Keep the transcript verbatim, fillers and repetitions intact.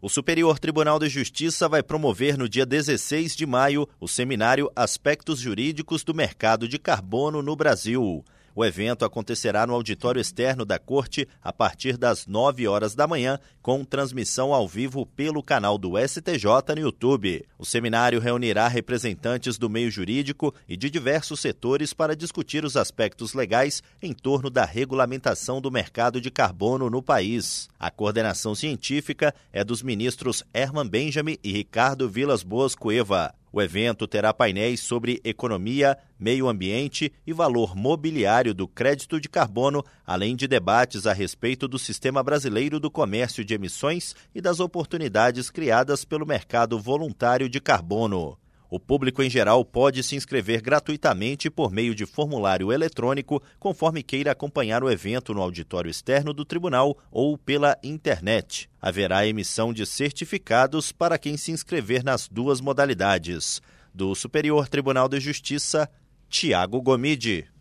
O Superior Tribunal de Justiça vai promover no dia dezesseis de maio o seminário Aspectos Jurídicos do Mercado de Carbono no Brasil. O evento acontecerá no auditório externo da Corte a partir das nove horas da manhã, com transmissão ao vivo pelo canal do S T J no YouTube. O seminário reunirá representantes do meio jurídico e de diversos setores para discutir os aspectos legais em torno da regulamentação do mercado de carbono no país. A coordenação científica é dos ministros Herman Benjamin e Ricardo Vilas Boas Cueva. O evento terá painéis sobre economia, meio ambiente e valor mobiliário do crédito de carbono, além de debates a respeito do sistema brasileiro do comércio de emissões e das oportunidades criadas pelo mercado voluntário de carbono. O público em geral pode se inscrever gratuitamente por meio de formulário eletrônico, conforme queira acompanhar o evento no auditório externo do tribunal ou pela internet. Haverá emissão de certificados para quem se inscrever nas duas modalidades. Do Superior Tribunal de Justiça, Tiago Gomide.